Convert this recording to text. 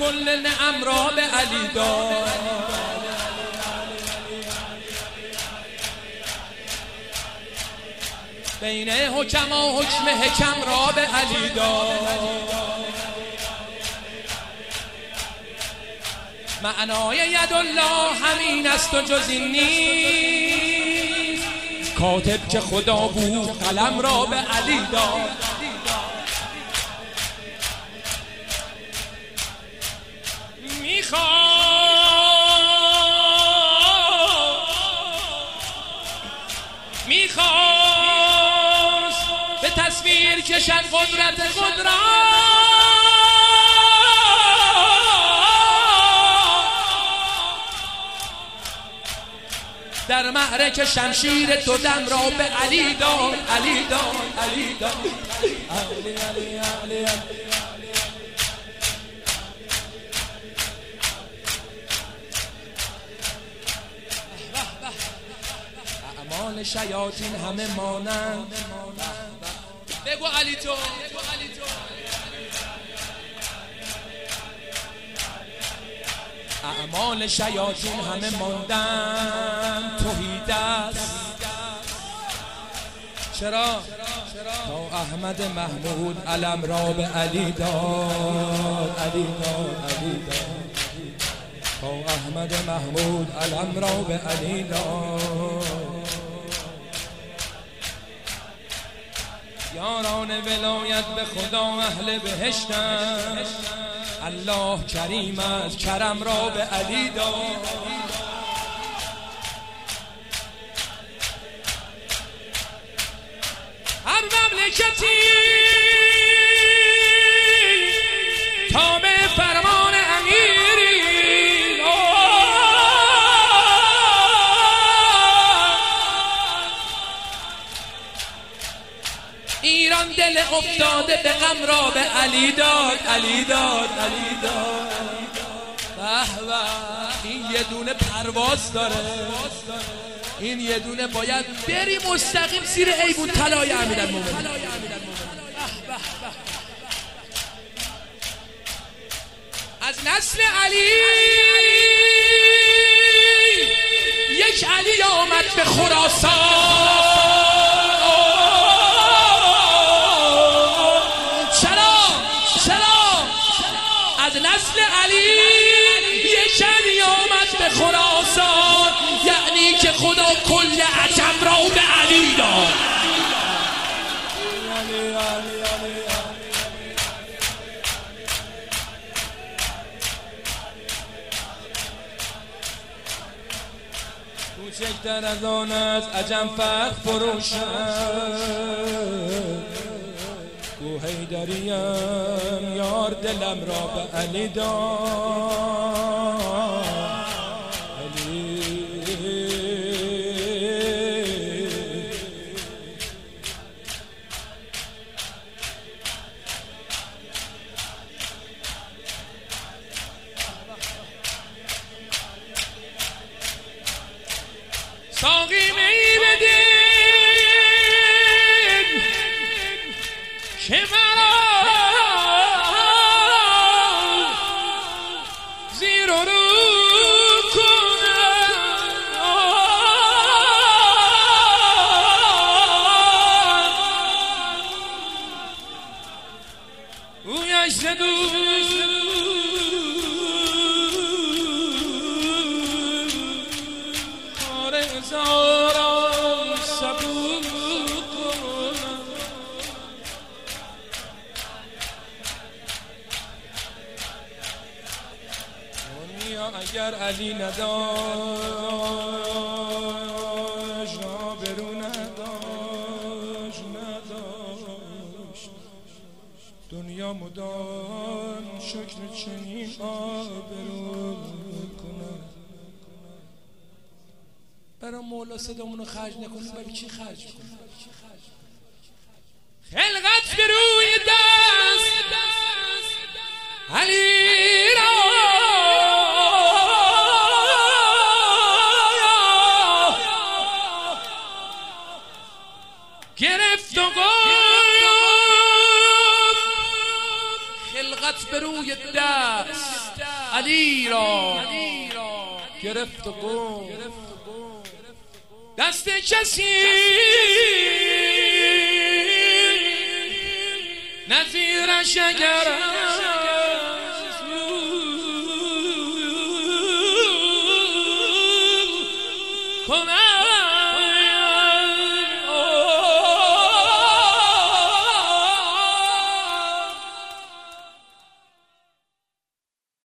کل نعم را به علی داد. بین حکما حکم حکم را به علی داد. معنای یدالله همین است و جز این نیست. کاتب که خدا بود قلم را به علی داد. میخواست به تصویر کشد قدرت در معرکه شمشیر تو دم را به علی داد. علی داد علی داد علی علی علی علی. اعمال شیاطین همه مانند. بگو علی تو. اعمال شیاطین همه ماندن توحید است. چرا؟ تا احمد محمود علم را به علی داد. علی داد علی داد. تا احمد محمود علم را به علی داد. یاران ولایت به خدا اهل بهشتند. الله کریم است کرم را به علی داد. هر مملکتی تابع فرمان امیری ایران دل افتاده به غم را به علی داد. علی داد علی داد. به به این یه دونه پرواز داره. این یه دونه باید بری مستقیم زیر ایوون طلای امیرالمومنین. از نسل علی یک علی آمد به خراسان. از نسل علی یک علی آمد به خراسان. یعنی که خدا کل عجم را به علی داد. کوچکتر از آن از عجم فرق فروشد. کو حیدریم یار دلم را به علی داد. علی ساقی می بدین که مرا زیر و رو کنم. او یشتدو زارم سبوک کنم. دنیا اگر علی نداشت آبرو نداشت دنیا مدام شکر چنین آبرو کنم. برای مولا صدامونو خرج نکنیم برای چی خرج کنیم؟ خلقت به روی دست علی را گرفت و گفت خط به روی دست علی را گرفت و گفت دست کسی نظیرش اگر